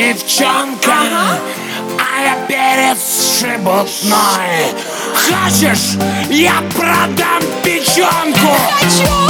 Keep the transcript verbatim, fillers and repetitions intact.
девчонка, а я перец шебутной. Хочешь, я продам печенку? Хочу!